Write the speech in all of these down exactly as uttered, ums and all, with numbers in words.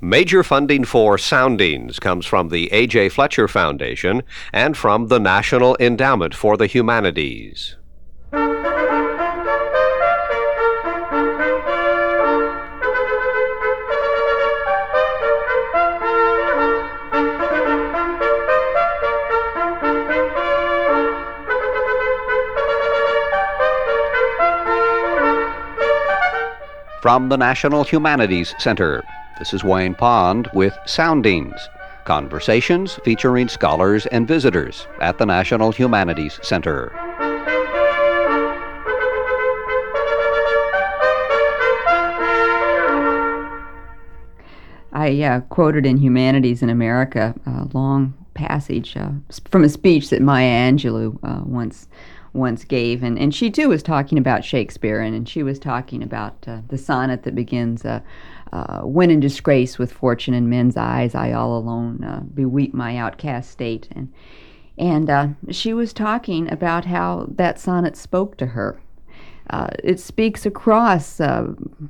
Major funding for Soundings comes from the A J. Fletcher Foundation and from the National Endowment for the Humanities. From the National Humanities Center, this is Wayne Pond with Soundings, conversations featuring scholars and visitors at the National Humanities Center. I uh, quoted in Humanities in America a long passage uh, from a speech that Maya Angelou uh, once once gave, and, and she too was talking about Shakespeare, and, and she was talking about uh, the sonnet that begins, uh, uh, when in disgrace with fortune in men's eyes, I all alone uh, beweep my outcast state. And, and uh, she was talking about how that sonnet spoke to her. Uh, it speaks across uh,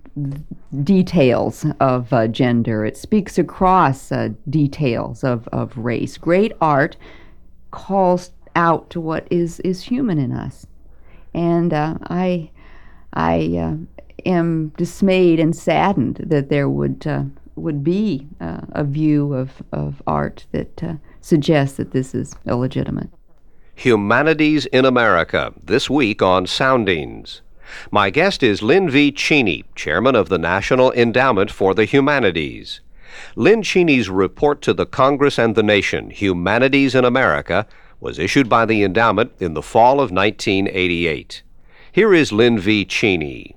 details of uh, gender. It speaks across uh, details of, of race. Great art calls out to what is, is human in us. And uh, I, I uh, am dismayed and saddened that there would uh, would be uh, a view of, of art that uh, suggests that this is illegitimate. Humanities in America, this week on Soundings. My guest is Lynn V. Cheney, chairman of the National Endowment for the Humanities. Lynn Cheney's report to the Congress and the nation, Humanities in America, was issued by the endowment in the fall of nineteen eighty-eight. Here is Lynn V. Cheney.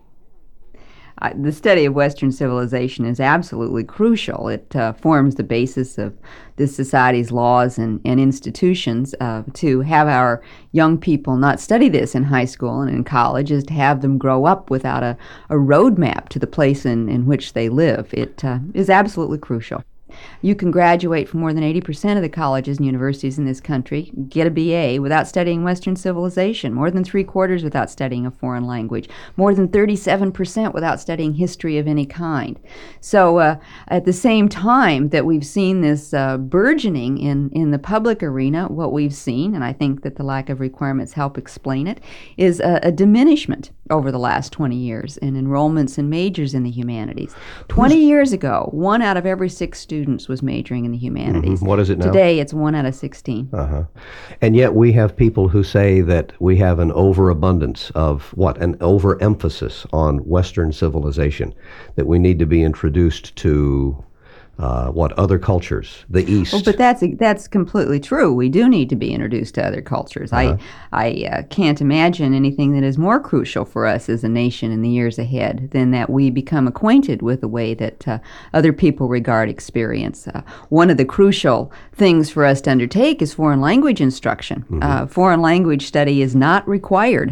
Uh, the study of Western civilization is absolutely crucial. It uh, forms the basis of this society's laws and, and institutions. Uh, to have our young people not study this in high school and in college is to have them grow up without a, a roadmap to the place in, in which they live. It uh, is absolutely crucial. You can graduate from more than eighty percent of the colleges and universities in this country, get a B A without studying Western civilization, more than three quarters without studying a foreign language, more than thirty-seven percent without studying history of any kind. So uh, at the same time that we've seen this uh, burgeoning in, in the public arena, what we've seen, and I think that the lack of requirements help explain it, is a, a diminishment over the last twenty years in enrollments and majors in the humanities. twenty years ago, one out of every six students was majoring in the humanities. Mm-hmm. What is it now? Today, it's one out of sixteen. Uh-huh. And yet we have people who say that we have an overabundance of what? An overemphasis on Western civilization, that we need to be introduced to Uh, what, other cultures, the East. Well, but that's that's completely true. We do need to be introduced to other cultures. Uh-huh. I I uh, can't imagine anything that is more crucial for us as a nation in the years ahead than that we become acquainted with the way that uh, other people regard experience. Uh, one of the crucial things for us to undertake is foreign language instruction. Mm-hmm. Uh, foreign language study is not required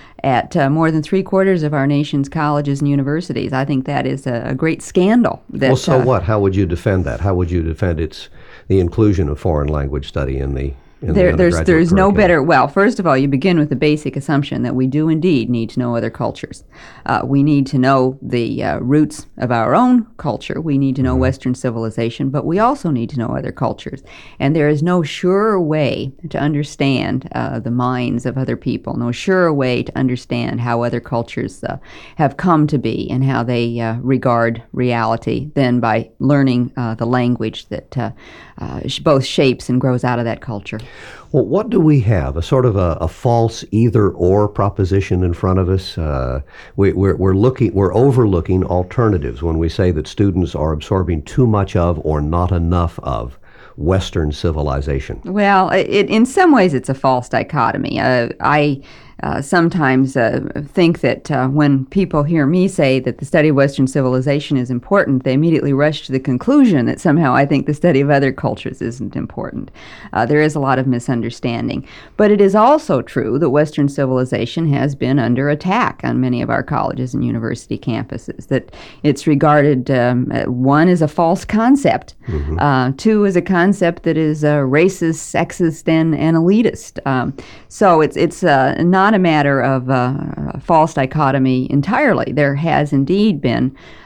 at uh, more than three quarters of our nation's colleges and universities. I think that is a, a great scandal. That, well, so uh, what? How would you defend that? How would you defend its the inclusion of foreign language study in the in There, the there's there's no curriculum? better. Well, first of all, you begin with the basic assumption that we do indeed need to know other cultures. Uh, we need to know the uh, roots of our own culture. We need to know mm-hmm. Western civilization, but we also need to know other cultures. And there is no surer way to understand uh, the minds of other people. No surer way to understand how other cultures uh, have come to be and how they uh, regard reality than by learning uh, the language that uh, uh, both shapes and grows out of that culture. Well, what do we have? A sort of a, a false either-or proposition in front of us. Uh, we, we're, we're looking, we're overlooking alternatives when we say that students are absorbing too much of or not enough of Western civilization. Well, it, in some ways, it's a false dichotomy. Uh, I uh, sometimes uh, think that uh, when people hear me say that the study of Western civilization is important, they immediately rush to the conclusion that somehow I think the study of other cultures isn't important. Uh, there is a lot of misunderstanding. But it is also true that Western civilization has been under attack on many of our colleges and university campuses, that it's regarded, um, one, as a false concept, mm-hmm. uh, two, as a concept that is uh, racist, sexist, and, and elitist. Um, so it's, it's uh, not a matter of uh, a false dichotomy entirely. There has indeed been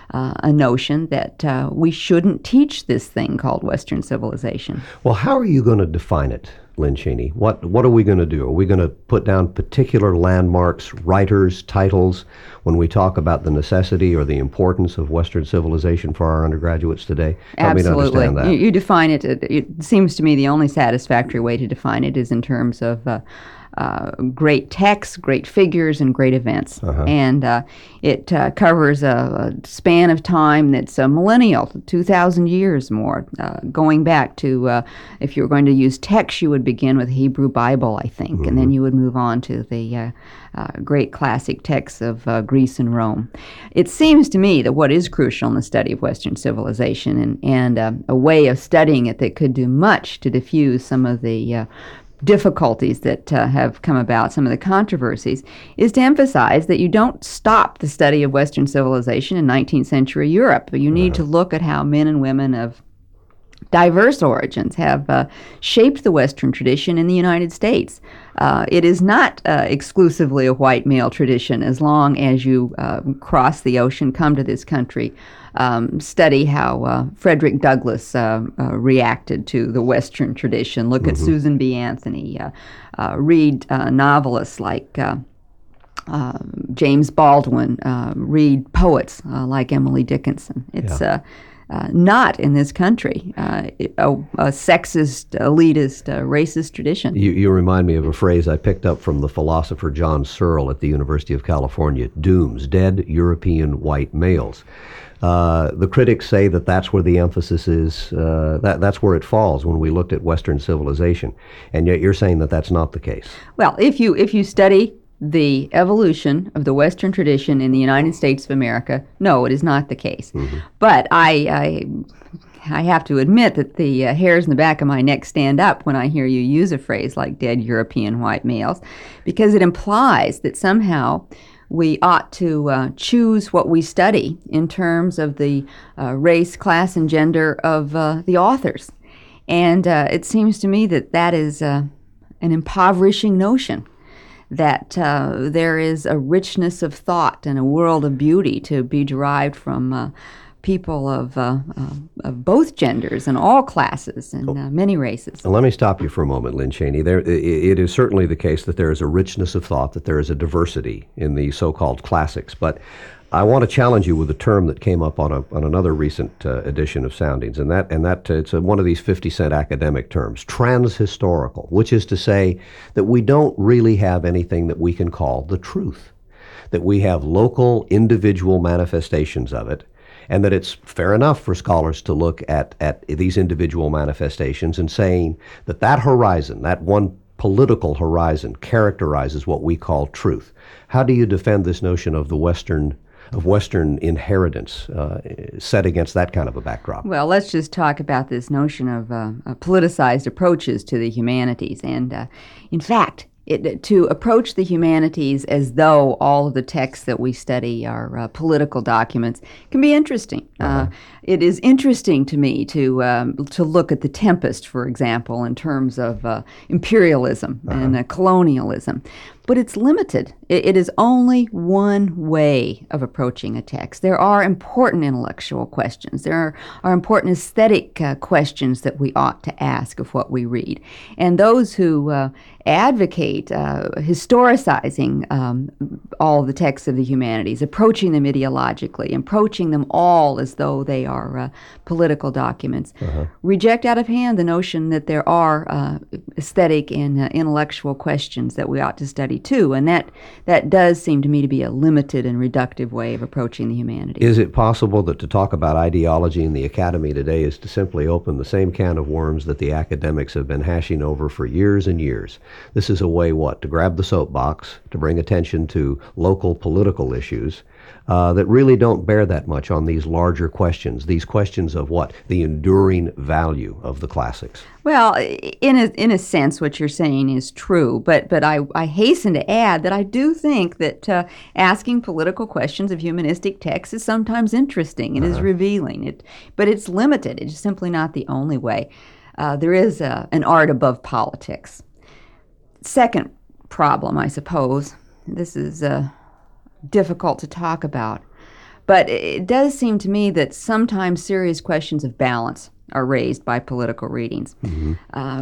uh, a notion that uh, we shouldn't teach this thing called Western civilization. Well, how are you going to define it, Lynn Cheney? What what are we going to do? Are we going to put down particular landmarks, writers, titles, when we talk about the necessity or the importance of Western civilization for our undergraduates today? Help me to Absolutely. understand that. You, you define it, it, it seems to me the only satisfactory way to define it is in terms of uh, uh, great texts, great figures, and great events. Uh-huh. And uh, it uh, covers a, a span of time that's a millennial, two thousand years more, uh, going back to, uh, if you were going to use text, you would begin with Hebrew Bible, I think, Mm-hmm. and then you would move on to the uh, uh, great classic texts of uh, Greece and Rome. It seems to me that what is crucial in the study of Western civilization and, and uh, a way of studying it that could do much to diffuse some of the uh, difficulties that uh, have come about, some of the controversies, is to emphasize that you don't stop the study of Western civilization in nineteenth century Europe. You need to look at how men and women of diverse origins have uh, shaped the Western tradition in the United States. Uh, it is not uh, exclusively a white male tradition as long as you uh, cross the ocean, come to this country, um, study how uh, Frederick Douglass uh, uh, reacted to the Western tradition. Look Mm-hmm. at Susan B. Anthony. Uh, uh, read uh, novelists like uh, uh, James Baldwin. Uh, read poets uh, like Emily Dickinson. It's Yeah. uh, Uh, not in this country, uh, a, a sexist, elitist, uh, racist tradition. You, you remind me of a phrase I picked up from the philosopher John Searle at the University of California, dooms, dead European white males. Uh, the critics say that that's where the emphasis is, uh, that, that's where it falls when we looked at Western civilization. And yet you're saying that that's not the case. Well, if you if you study the evolution of the Western tradition in the United States of America, no, it is not the case. Mm-hmm. But I, I, I have to admit that the uh, hairs in the back of my neck stand up when I hear you use a phrase like dead European white males, because it implies that somehow we ought to uh, choose what we study in terms of the uh, race, class, and gender of uh, the authors. And uh, it seems to me that that is uh, an impoverishing notion, that uh, there is a richness of thought and a world of beauty to be derived from uh, people of, uh, uh, of both genders and all classes and uh, many races. Let me stop you for a moment, Lynn Cheney. There, it is certainly the case that there is a richness of thought, that there is a diversity in the so-called classics. But I want to challenge you with a term that came up on a on another recent uh, edition of Soundings, and that and that uh, it's a, one of these fifty cent academic terms, transhistorical, which is to say that we don't really have anything that we can call the truth, that we have local, individual manifestations of it, and that it's fair enough for scholars to look at at these individual manifestations and saying that that horizon, that one political horizon, characterizes what we call truth. How do you defend this notion of the Western of Western inheritance uh, set against that kind of a backdrop? Well, let's just talk about this notion of uh, uh, politicized approaches to the humanities. And uh, in fact, it, to approach the humanities as though all of the texts that we study are uh, political documents can be interesting. Uh-huh. Uh, it is interesting to me to um, to look at The Tempest, for example, in terms of uh, imperialism uh-huh. and uh, colonialism. But it's limited. It, it is only one way of approaching a text. There are important intellectual questions. There are, are important aesthetic uh, questions that we ought to ask of what we read. And those who uh, advocate uh, historicizing um, all the texts of the humanities, approaching them ideologically, approaching them all as though they are uh, political documents, uh-huh. reject out of hand the notion that there are uh, aesthetic and uh, intellectual questions that we ought to study too, and that that does seem to me to be a limited and reductive way of approaching the humanities. Is it possible that to talk about ideology in the academy today is to simply open the same can of worms that the academics have been hashing over for years and years? This is a way, what, to grab the soapbox, to bring attention to local political issues uh, that really don't bear that much on these larger questions, these questions of what? The enduring value of the classics. Well, in a, in a sense, what you're saying is true, but but I, I hasten to add that I do think that uh, asking political questions of humanistic texts is sometimes interesting. It uh-huh. is revealing, it, but it's limited. It's simply not the only way. Uh, there is a, an art above politics. Second problem, I suppose, this is uh, difficult to talk about, But it does seem to me that sometimes serious questions of balance are raised by political readings. Mm-hmm.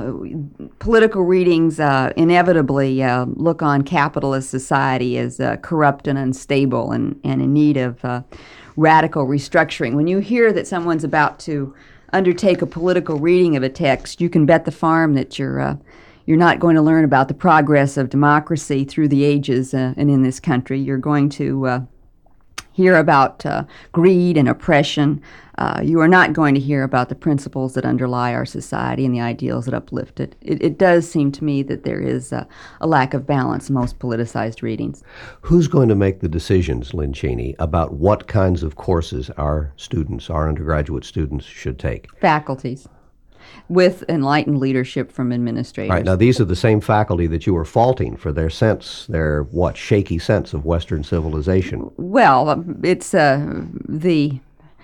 Uh, political readings uh, inevitably uh, look on capitalist society as uh, corrupt and unstable and, and in need of uh, radical restructuring. When you hear that someone's about to undertake a political reading of a text, you can bet the farm that you're uh, you're not going to learn about the progress of democracy through the ages uh, and in this country. You're going to uh, hear about uh, greed and oppression. Uh, you are not going to hear about the principles that underlie our society and the ideals that uplift it. It, it does seem to me that there is a, a lack of balance in most politicized readings. Who's going to make the decisions, Lynn Cheney, about what kinds of courses our students, our undergraduate students, should take? Faculties, with enlightened leadership from administrators. Right. Now, these are the same faculty that you were faulting for their sense, their, what, shaky sense of Western civilization. Well, it's uh, the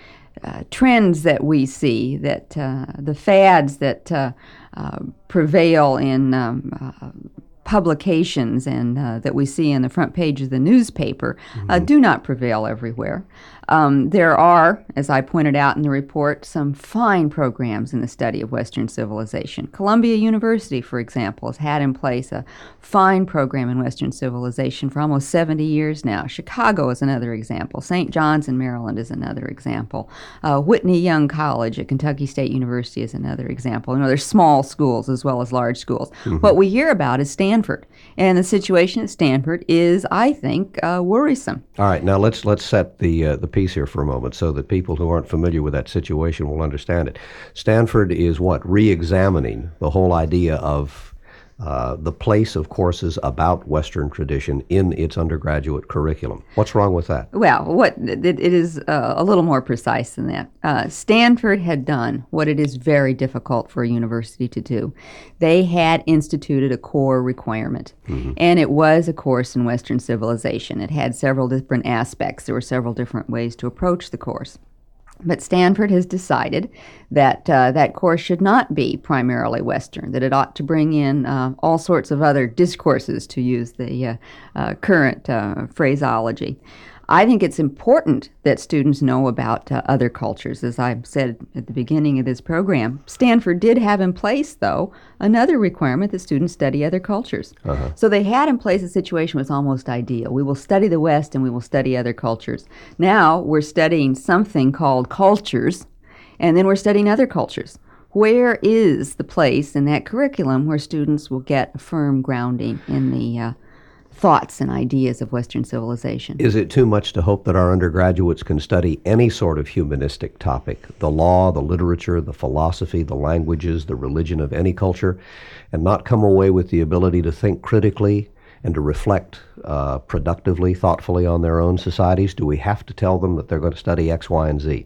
uh, trends that we see, that uh, the fads that uh, uh, prevail in um, uh, publications and uh, that we see in the front page of the newspaper mm-hmm. uh, do not prevail everywhere. Um, there are, as I pointed out in the report, some fine programs in the study of Western civilization. Columbia University, for example, has had in place a fine program in Western civilization for almost seventy years now. Chicago is another example. Saint John's in Maryland is another example. Uh, Whitney Young College at Kentucky State University is another example. You know, there's small schools as well as large schools. Mm-hmm. What we hear about is Stanford, and the situation at Stanford is, I think, uh, worrisome. All right, now let's let's set the uh, the piece here for a moment so that people who aren't familiar with that situation will understand it. Stanford is what? Re-examining the whole idea of uh, the place of courses about Western tradition in its undergraduate curriculum. What's wrong with that? Well, what it, it is uh, a little more precise than that. Uh, Stanford had done what it is very difficult for a university to do. They had instituted a core requirement, mm-hmm. and it was a course in Western civilization. It had several different aspects. There were several different ways to approach the course. But Stanford has decided that uh, that course should not be primarily Western, that it ought to bring in uh, all sorts of other discourses, to use the uh, uh, current uh, phraseology. I think it's important that students know about uh, other cultures. As I said at the beginning of this program, Stanford did have in place, though, another requirement that students study other cultures. Uh-huh. So they had in place a situation that was almost ideal. We will study the West and we will study other cultures. Now we're studying something called cultures, and then we're studying other cultures. Where is the place in that curriculum where students will get a firm grounding in the uh, thoughts and ideas of Western civilization? Is it too much to hope that our undergraduates can study any sort of humanistic topic, the law, the literature, the philosophy, the languages, the religion of any culture, and not come away with the ability to think critically and to reflect uh, productively, thoughtfully on their own societies? Do we have to tell them that they're going to study X, Y, and Z?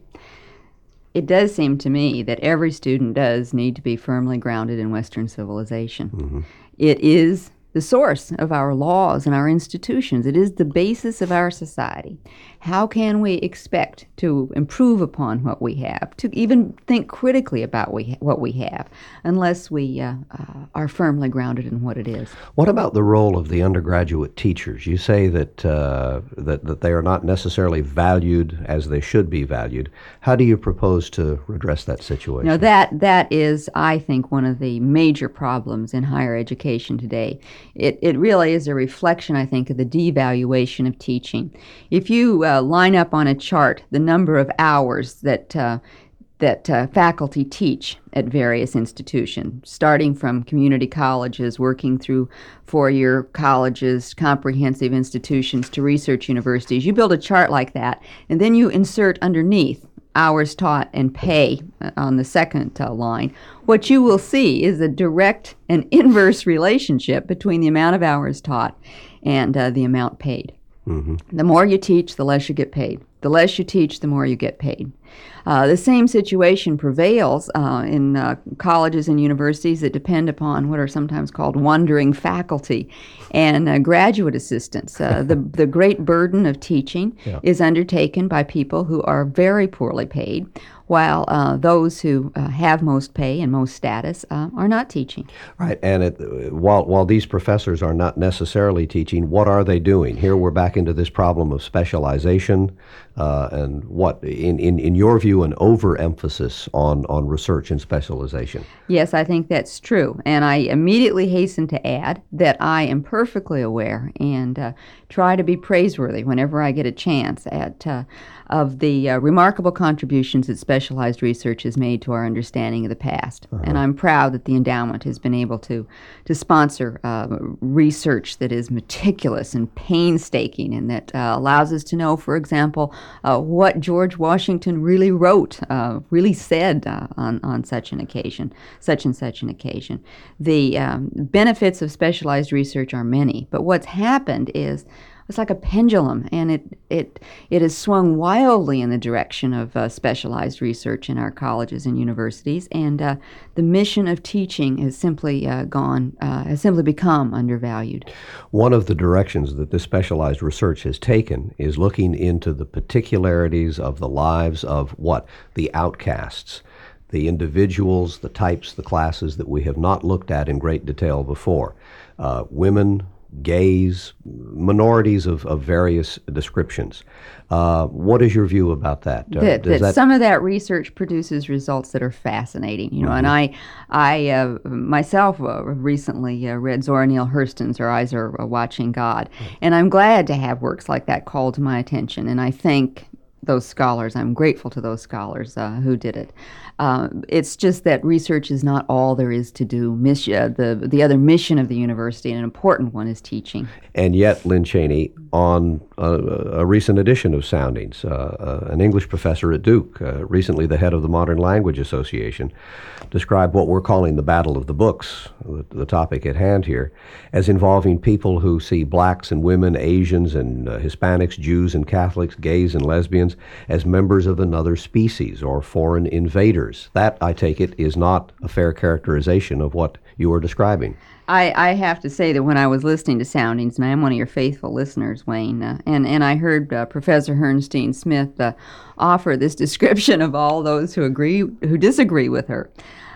It does seem to me that every student does need to be firmly grounded in Western civilization. Mm-hmm. It is the source of our laws and our institutions. It is the basis of our society. How can we expect to improve upon what we have, to even think critically about we, what we have, unless we uh, uh, are firmly grounded in what it is? What about the role of the undergraduate teachers? You say that, uh, that, that they are not necessarily valued as they should be valued. How do you propose to redress that situation? Now, that, that is, I think, one of the major problems in higher education today. It, it really is a reflection, I think, of the devaluation of teaching. If you uh, line up on a chart the number of hours that uh, that uh, faculty teach at various institutions, starting from community colleges, working through four-year colleges, comprehensive institutions, to research universities, you build a chart like that, and then you insert underneath hours taught and pay on the second uh, line. What you will see is a direct and inverse relationship between the amount of hours taught and uh, the amount paid. Mm-hmm. The more you teach, the less you get paid. The less you teach, the more you get paid. Uh, the same situation prevails uh, in uh, colleges and universities that depend upon what are sometimes called wandering faculty and uh, graduate assistants. Uh, the, the great burden of teaching yeah. is undertaken by people who are very poorly paid, while uh, those who uh, have most pay and most status uh, are not teaching. Right, and it, while while these professors are not necessarily teaching, what are they doing? Here we're back into this problem of specialization, uh, and what, in, in, in your view, an overemphasis on, on research and specialization. Yes, I think that's true. And I immediately hasten to add that I am perfectly aware and uh, try to be praiseworthy whenever I get a chance at uh, of the uh, remarkable contributions that specialized research has made to our understanding of the past. Uh-huh. And I'm proud that the endowment has been able to, to sponsor uh, research that is meticulous and painstaking and that uh, allows us to know, for example, uh, what George Washington really wrote, uh, really said uh, on, on such an occasion, such and such an occasion. The um, benefits of specialized research are many, but what's happened is it's like a pendulum, and it it it has swung wildly in the direction of uh, specialized research in our colleges and universities, and uh, the mission of teaching has simply uh, gone uh, has simply become undervalued. One of the directions that this specialized research has taken is looking into the particularities of the lives of what the outcasts, the individuals, the types, the classes that we have not looked at in great detail before, uh, women, gays, minorities of, of various descriptions. Uh, what is your view about that? Uh, that, that, that some of that research produces results that are fascinating, you know. Mm-hmm. And I, I uh, myself uh, recently uh, read Zora Neale Hurston's "Our Eyes Are Watching God," mm-hmm. and I'm glad to have works like that called to my attention. And I think those scholars, I'm grateful to those scholars uh, who did it. Uh, it's just that research is not all there is to do. Miss, uh, the the other mission of the university, and an important one, is teaching. And yet, Lynn Cheney, on a, a recent edition of Soundings, uh, uh, an English professor at Duke, uh, recently the head of the Modern Language Association, described what we're calling the battle of the books, the, the topic at hand here, as involving people who see blacks and women, Asians and uh, Hispanics, Jews and Catholics, gays and lesbians as members of another species or foreign invaders. That, I take it, is not a fair characterization of what you are describing. I, I have to say that when I was listening to Soundings, and I am one of your faithful listeners, Wayne, uh, and, and I heard uh, Professor Herrnstein Smith uh, offer this description of all those who agree, who disagree with her,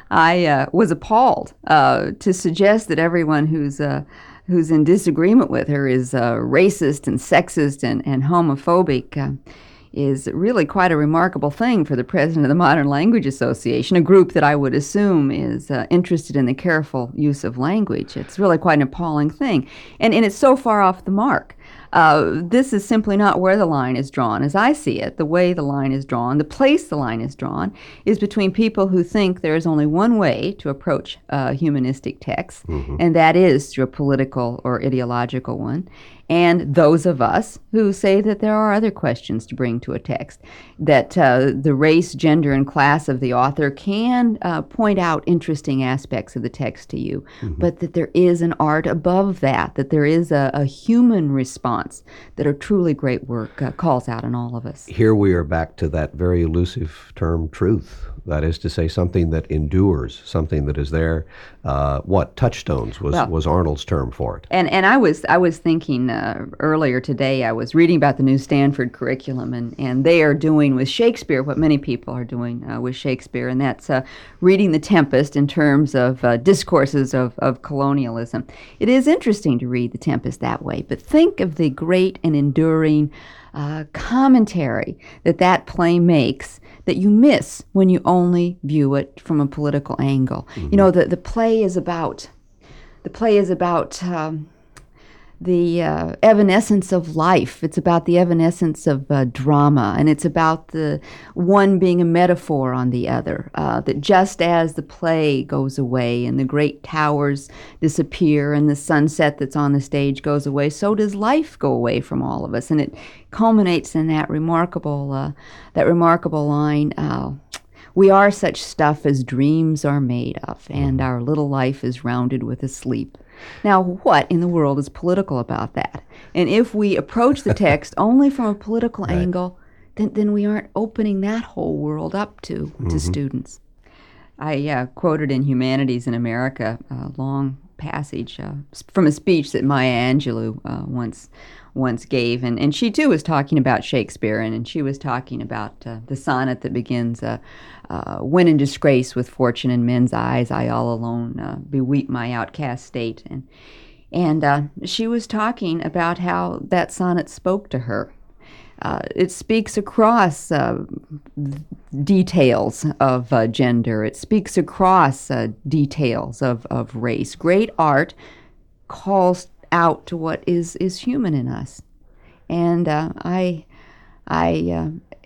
I uh, was appalled uh, to suggest that everyone who's uh, who's in disagreement with her is uh, racist and sexist and, and homophobic. Uh, is really quite a remarkable thing for the president of the Modern Language Association, a group that I would assume is uh, interested in the careful use of language. It's really quite an appalling thing. And, and it's so far off the mark. Uh, this is simply not where the line is drawn. As I see it, the way the line is drawn, the place the line is drawn, is between people who think there is only one way to approach uh, humanistic texts, mm-hmm. and that is through a political or ideological one, and those of us who say that there are other questions to bring to a text, that uh, the race, gender, and class of the author can uh, point out interesting aspects of the text to you, mm-hmm. but that there is an art above that, that there is a, a human response that a truly great work uh, calls out in all of us. Here we are back to that very elusive term, truth. That is to say, something that endures, something that is there. Uh, what touchstones was, well, was Arnold's term for it. And and I was I was thinking uh, earlier today. I was reading about the new Stanford curriculum, and, and they are doing with Shakespeare what many people are doing uh, with Shakespeare, and that's uh, reading The Tempest in terms of uh, discourses of, of colonialism. It is interesting to read The Tempest that way, but think of the great and enduring uh, commentary that that play makes that you miss when you only view it from a political angle. Mm-hmm. You know, the, the play is about, the play is about um, the uh, evanescence of life. It's about the evanescence of uh, drama, and it's about the one being a metaphor on the other. Uh, that just as the play goes away and the great towers disappear and the sunset that's on the stage goes away, so does life go away from all of us. And it culminates in that remarkable, uh, that remarkable line. Uh, We are such stuff as dreams are made of, and our little life is rounded with a sleep. Now, what in the world is political about that? And if we approach the text only from a political right. angle, then, then we aren't opening that whole world up to, mm-hmm. to students. I uh, quoted in Humanities in America a long passage uh, from a speech that Maya Angelou uh, once once gave, and, and she too was talking about Shakespeare, and, and she was talking about uh, the sonnet that begins, uh, uh, when in disgrace with fortune in men's eyes, I all alone uh, beweep my outcast state. And, and uh, she was talking about how that sonnet spoke to her. uh, it speaks across uh, details of uh, gender. It speaks across uh, details of, of race. Great art calls out to what is, is human in us. And uh, I, I uh,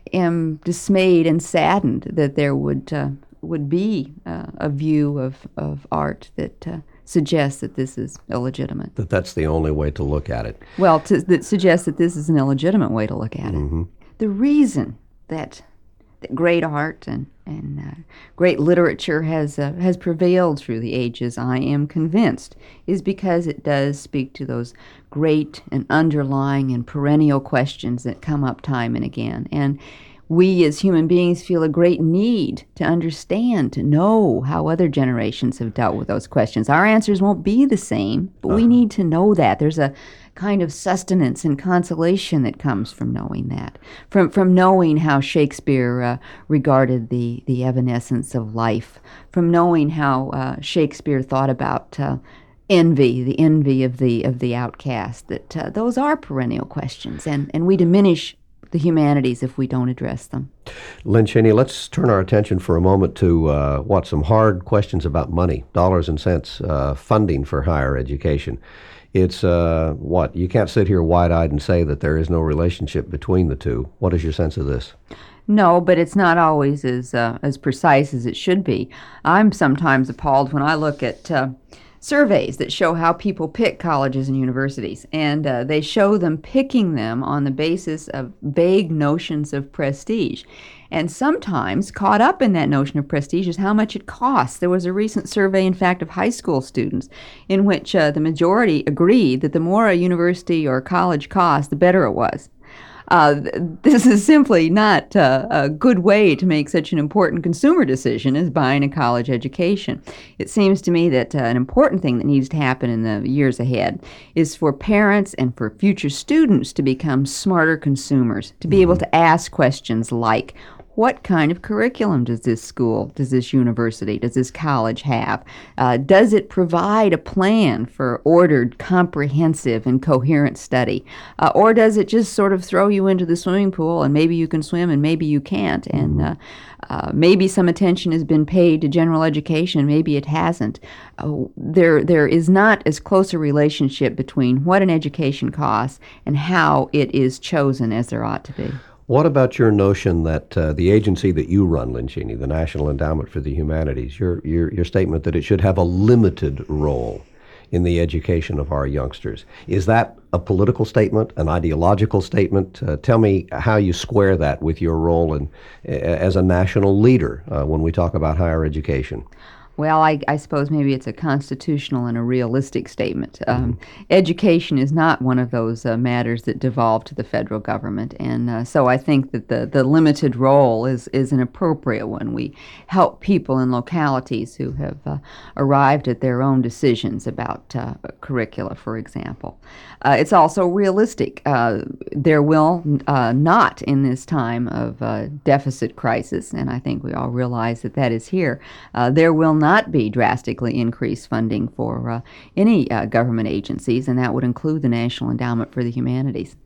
am dismayed and saddened that there would uh, would be uh, a view of, of art that uh, suggests that this is illegitimate. That that's the only way to look at it. Well, to, that suggests that this is an illegitimate way to look at it. Mm-hmm. The reason that that great art and and uh, great literature has uh, has prevailed through the ages, I am convinced, is because it does speak to those great and underlying and perennial questions that come up time and again. And we as human beings feel a great need to understand, to know how other generations have dealt with those questions. Our answers won't be the same, but uh-huh. we need to know that. There's a kind of sustenance and consolation that comes from knowing that, from from knowing how Shakespeare uh, regarded the, the evanescence of life, from knowing how uh, Shakespeare thought about uh, envy, the envy of the of the outcast, that uh, those are perennial questions, and, and we diminish the humanities if we don't address them. Lynn Cheney, let's turn our attention for a moment to uh, what some hard questions about money, dollars and cents, uh, funding for higher education. It's uh, what you can't sit here wide-eyed and say that there is no relationship between the two. What is your sense of this? No, but it's not always as uh, as precise as it should be. I'm sometimes appalled when I look at uh, surveys that show how people pick colleges and universities, and uh, they show them picking them on the basis of vague notions of prestige. And sometimes caught up in that notion of prestige is how much it costs. There was a recent survey, in fact, of high school students in which uh, the majority agreed that the more a university or college cost, the better it was. Uh, this is simply not uh, a good way to make such an important consumer decision as buying a college education. It seems to me that uh, an important thing that needs to happen in the years ahead is for parents and for future students to become smarter consumers, to be mm-hmm. able to ask questions like, what kind of curriculum does this school, does this university, does this college have? Uh, does it provide a plan for ordered, comprehensive, and coherent study? Uh, or does it just sort of throw you into the swimming pool and maybe you can swim and maybe you can't? And uh, uh, maybe some attention has been paid to general education, maybe it hasn't. Uh, there, there is not as close a relationship between what an education costs and how it is chosen as there ought to be. What about your notion that uh, the agency that you run, Lynn Cheney, the National Endowment for the Humanities, your, your your statement that it should have a limited role in the education of our youngsters, is that a political statement, an ideological statement? Uh, tell me how you square that with your role in, as a national leader uh, when we talk about higher education. Well, I, I suppose maybe it's a constitutional and a realistic statement. Um, mm-hmm. Education is not one of those uh, matters that devolve to the federal government, and uh, so I think that the, the limited role is, is an appropriate one. We help people in localities who have uh, arrived at their own decisions about uh, curricula, for example. Uh, it's also realistic. Uh, there will uh, not, in this time of uh, deficit crisis, and I think we all realize that that is here, uh, there will not not be drastically increased funding for uh, any uh, government agencies, and that would include the National Endowment for the Humanities.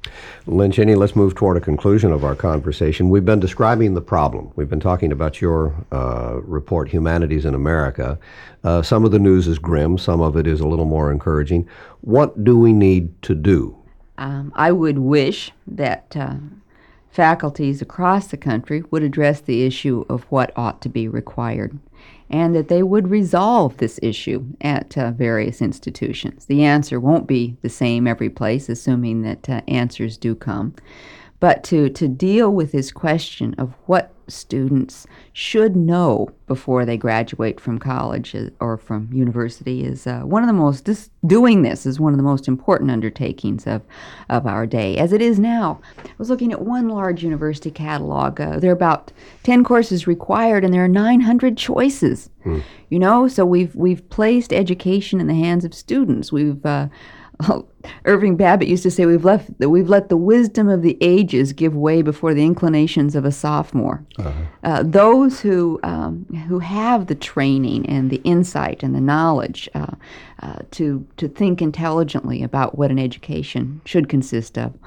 Lynn Cheney, let's move toward a conclusion of our conversation. We've been describing the problem. We've been talking about your uh, report, Humanities in America. Uh, some of the news is grim. Some of it is a little more encouraging. What do we need to do? Um, I would wish that uh, faculties across the country would address the issue of what ought to be required, and that they would resolve this issue at uh, various institutions. The answer won't be the same every place, assuming that uh, answers do come. But to, to deal with this question of what students should know before they graduate from college or from university is uh, one of the most, this, doing this is one of the most important undertakings of, of our day, as it is now. I was looking at one large university catalog. Uh, there are about ten courses required, and there are nine hundred choices. Hmm. You know, so we've we've placed education in the hands of students. We've uh, Irving Babbitt used to say we've left we've let the wisdom of the ages give way before the inclinations of a sophomore. Uh-huh. Uh, those who um, who have the training and the insight and the knowledge uh, uh, to to think intelligently about what an education should consist of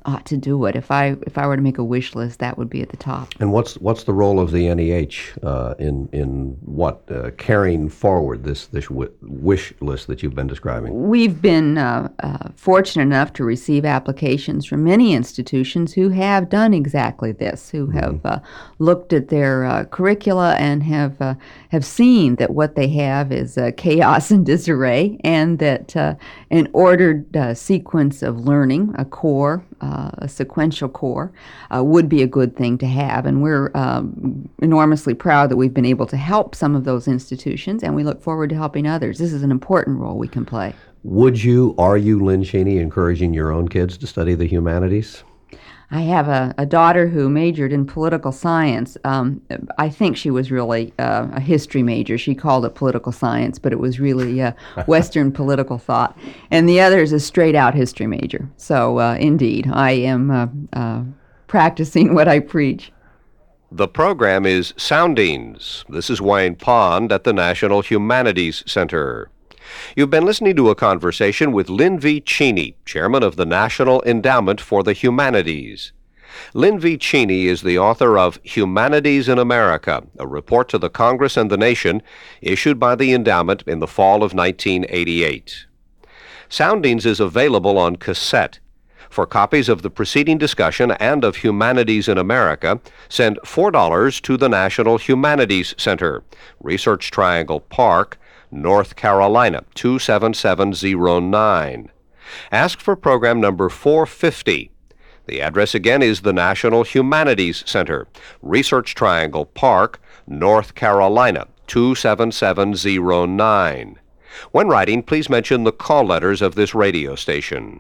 ought to do it. If I if I were to make a wish list, that would be at the top. And what's what's the role of the N E H uh, in in what uh, carrying forward this this w- wish list that you've been describing? We've been uh, uh, fortunate enough to receive applications from many institutions who have done exactly this, who mm-hmm. have uh, looked at their uh, curricula and have uh, have seen that what they have is uh, chaos and disarray, and that uh, an ordered uh, sequence of learning, a core, uh, a sequential core, uh, would be a good thing to have. And we're um, enormously proud that we've been able to help some of those institutions, and we look forward to helping others. This is an important role we can play. Would you, are you, Lynn Cheney, encouraging your own kids to study the humanities? I have a, a daughter who majored in political science. Um, I think she was really uh, a history major. She called it political science, but it was really uh, Western political thought. And the other is a straight-out history major. So, uh, indeed, I am uh, uh, practicing what I preach. The program is Soundings. This is Wayne Pond at the National Humanities Center. You've been listening to a conversation with Lynn V. Cheney, chairman of the National Endowment for the Humanities. Lynn V. Cheney is the author of Humanities in America, a report to the Congress and the nation, issued by the endowment in the fall of nineteen eighty-eight. Soundings is available on cassette. For copies of the preceding discussion and of Humanities in America, send four dollars to the National Humanities Center, Research Triangle Park, North Carolina, two seven seven zero nine. Ask for program number four fifty. The address again is the National Humanities Center, Research Triangle Park, North Carolina, two seven seven zero nine. When writing, please mention the call letters of this radio station.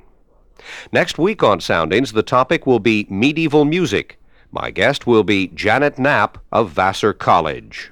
Next week on Soundings, the topic will be medieval music. My guest will be Janet Knapp of Vassar College.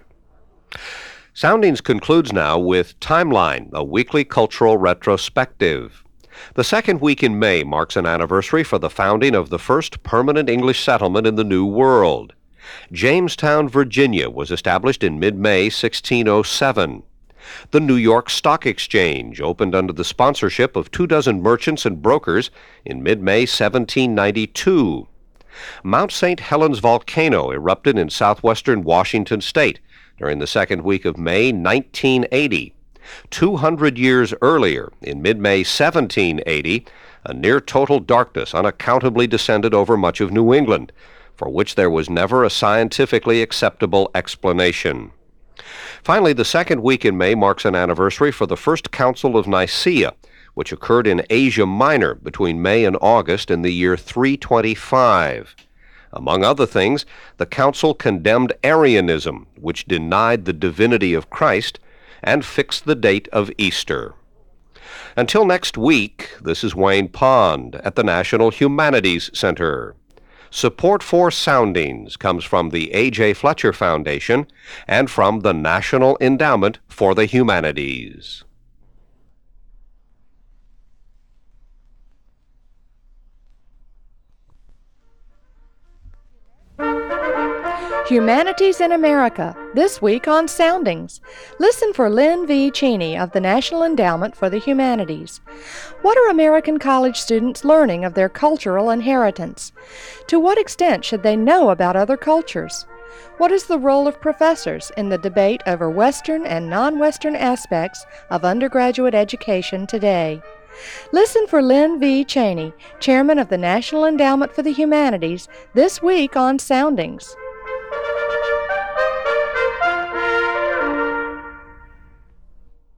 Soundings concludes now with Timeline, a weekly cultural retrospective. The second week in May marks an anniversary for the founding of the first permanent English settlement in the New World. Jamestown, Virginia was established in mid-May sixteen oh seven. The New York Stock Exchange opened under the sponsorship of two dozen merchants and brokers in mid-May seventeen ninety-two. Mount Saint Helens volcano erupted in southwestern Washington state during the second week of May nineteen eighty. Two hundred years earlier, in mid-May seventeen eighty, a near-total darkness unaccountably descended over much of New England, for which there was never a scientifically acceptable explanation. Finally, the second week in May marks an anniversary for the First Council of Nicaea, which occurred in Asia Minor between May and August in the year three twenty-five. Among other things, the council condemned Arianism, which denied the divinity of Christ, and fixed the date of Easter. Until next week, this is Wayne Pond at the National Humanities Center. Support for Soundings comes from the A J Fletcher Foundation and from the National Endowment for the Humanities. Humanities in America, this week on Soundings. Listen for Lynn V. Cheney of the National Endowment for the Humanities. What are American college students learning of their cultural inheritance? To what extent should they know about other cultures? What is the role of professors in the debate over Western and non-Western aspects of undergraduate education today? Listen for Lynn V. Cheney, chairman of the National Endowment for the Humanities, this week on Soundings.